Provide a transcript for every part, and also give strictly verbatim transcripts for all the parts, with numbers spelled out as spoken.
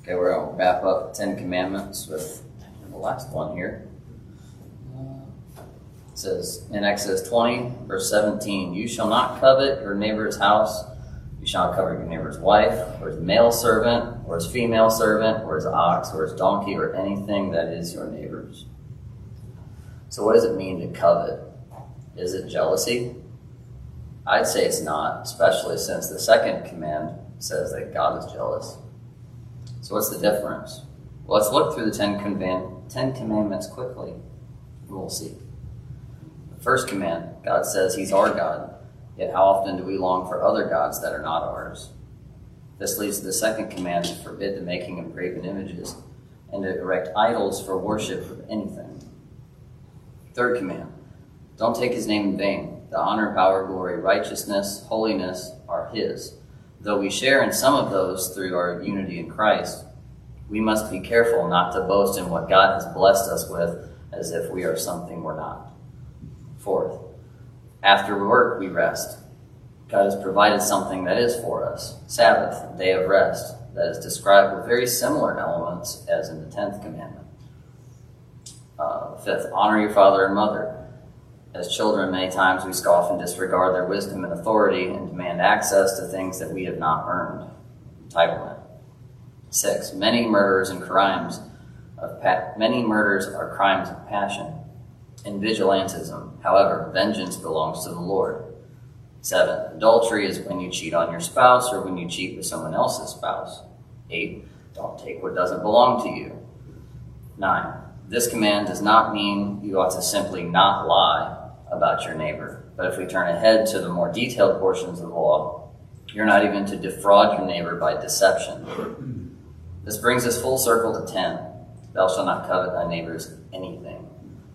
Okay, we're going to wrap up the Ten Commandments with the last one here. It says in Exodus twenty, verse seventeen, "You shall not covet your neighbor's house. You shall not covet your neighbor's wife, or his male servant, or his female servant, or his ox, or his donkey, or anything that is your neighbor's." So what does it mean to covet? Is it jealousy? I'd say it's not, especially since the second command says that God is jealous. So what's the difference? Well, let's look through the Ten, Command- Ten Commandments quickly, and we'll see. The first command, God says he's our God, yet how often do we long for other gods that are not ours? This leads to the second command to forbid the making of graven images and to erect idols for worship of anything. Third command, don't take his name in vain. The honor, power, glory, righteousness, holiness are his. Though we share in some of those through our unity in Christ, we must be careful not to boast in what God has blessed us with as if we are something we're not. Fourth, after work we rest. God has provided something that is for us. Sabbath, day of rest, that is described with very similar elements as in the tenth commandment. Uh, fifth, honor your father and mother. As children, many times we scoff and disregard their wisdom and authority and demand access to things that we have not earned. Entitlement. Six, many murders and crimes of pa- many murders are crimes of passion and vigilantism. However, vengeance belongs to the Lord. Seven, adultery is when you cheat on your spouse or when you cheat with someone else's spouse. Eight, don't take what doesn't belong to you. Nine, this command does not mean you ought to simply not lie about your neighbor. But if we turn ahead to the more detailed portions of the law, you're not even to defraud your neighbor by deception. This brings us full circle to ten. Thou shalt not covet thy neighbor's anything.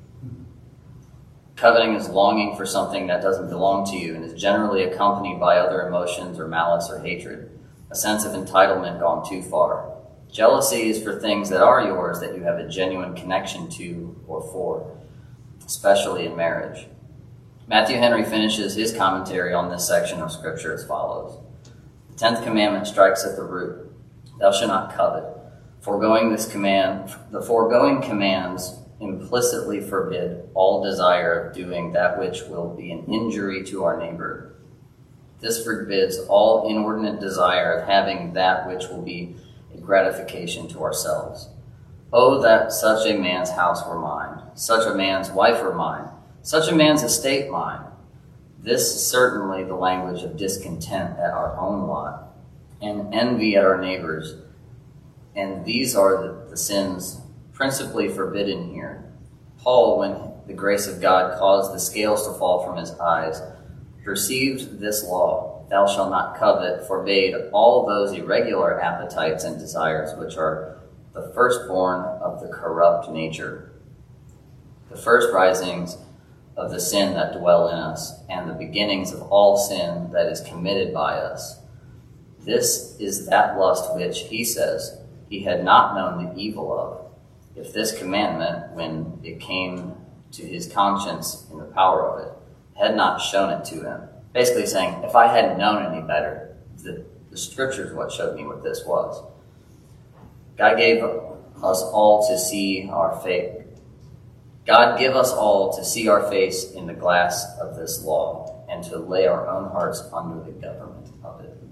Coveting is longing for something that doesn't belong to you and is generally accompanied by other emotions or malice or hatred, a sense of entitlement gone too far. Jealousy is for things that are yours that you have a genuine connection to or for, especially in marriage. Matthew Henry finishes his commentary on this section of Scripture as follows. The tenth commandment strikes at the root. Thou shalt not covet. Foregoing this command, the foregoing commands implicitly forbid all desire of doing that which will be an injury to our neighbor. This forbids all inordinate desire of having that which will be a gratification to ourselves. Oh, that such a man's house were mine, such a man's wife were mine, such a man's estate mine. This is certainly the language of discontent at our own lot and envy at our neighbors. And these are the, the sins principally forbidden here. Paul, when the grace of God caused the scales to fall from his eyes, perceived this law, thou shalt not covet, forbade all those irregular appetites and desires which are the firstborn of the corrupt nature, the first risings of the sin that dwell in us, and the beginnings of all sin that is committed by us. This is that lust which, he says, he had not known the evil of, if this commandment, when it came to his conscience in the power of it, had not shown it to him. Basically saying, if I hadn't known any better, the, the Scripture is what showed me what this was. God gave us all to see our faith. God give us all to see our face in the glass of this law and to lay our own hearts under the government of it.